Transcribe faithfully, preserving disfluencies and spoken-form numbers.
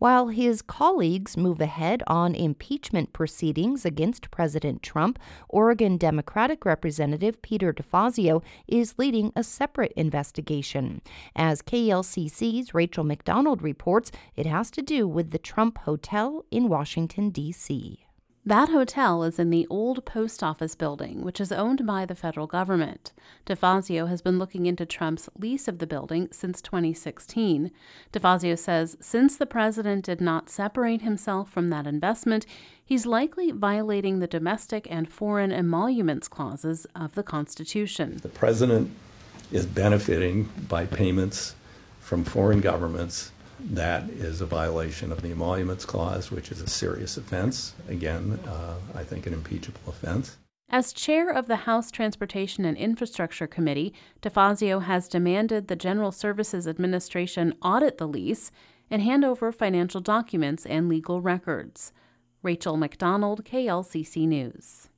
While his colleagues move ahead on impeachment proceedings against President Trump, Oregon Democratic Representative Peter DeFazio is leading a separate investigation. As K L C C's Rachel McDonald reports, it has to do with the Trump Hotel in Washington, D C That hotel is in the old post office building, which is owned by the federal government. DeFazio has been looking into Trump's lease of the building since twenty sixteen. DeFazio says since the president did not separate himself from that investment, he's likely violating the domestic and foreign emoluments clauses of the Constitution. The president is benefiting by payments from foreign governments. That is a violation of the Emoluments Clause, which is a serious offense. Again, uh, I think an impeachable offense. As chair of the House Transportation and Infrastructure Committee, DeFazio has demanded the General Services Administration audit the lease and hand over financial documents and legal records. Rachel McDonald, K L C C News.